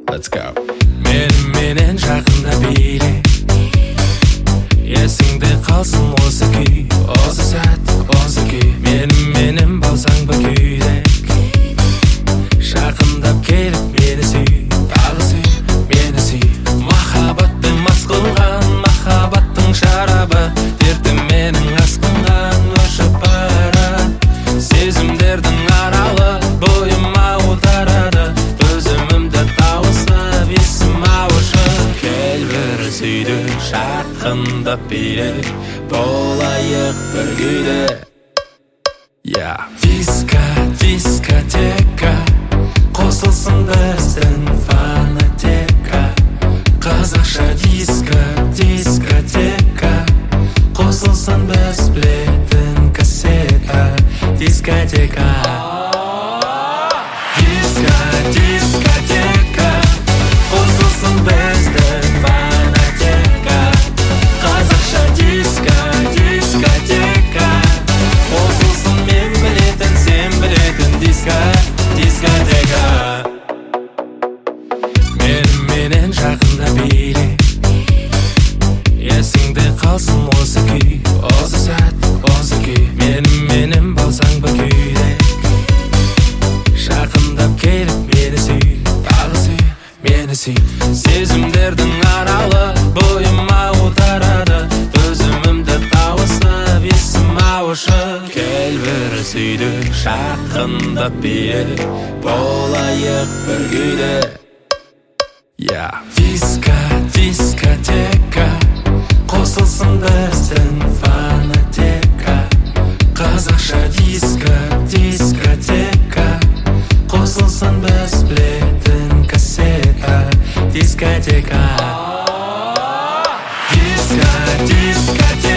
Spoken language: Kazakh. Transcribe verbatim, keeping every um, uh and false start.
Let's go. Меніменен жақында биле, есіңде қалсын осы күй, осы сәт, осы күй. Меніменен болсаң ба күйдек, жақындап келіп мені сүй, тағы сүй, мені сүй. Махаббатпен мас қылған, махаббаттың шарабы, дертім менің асқынған, өршіп барад. Сезімдердің аралы бойыма отарады, өзімімді тауысып есім ауышы. Кел бір сүйді, жақындап биле, болайық бір күйде. Yeah. Диско, дискотека, қосылсын біздің фонотека. Қазақша диско, дискотека, қосылсын біз білетін кассета. Дискотека. Диско, дискотека, қосылсын біздің фонотека. Қазақша диско, дискотека, қосылсын мен білетін, сен білетін диско, дискотека. Меніменен жақында биле, есіңде қалсын осы күй, осы сәт, осы күй. Меніменен болсаң ба күйдек, жақындап келіп мені сүй, тағы сүй, мені сүй. Сезімдердің аралы бойыма отарады, өзімімді тауысып есім ауышы. Кел бір сүйді, жақындап биле, болайық бір күйде. Yeah. Диско, дискотека, қосылсын біздің фонотека. Қазақша диско, дискотека, қосылсын біз білетін кассета. Дискотека. Диско, дискотека.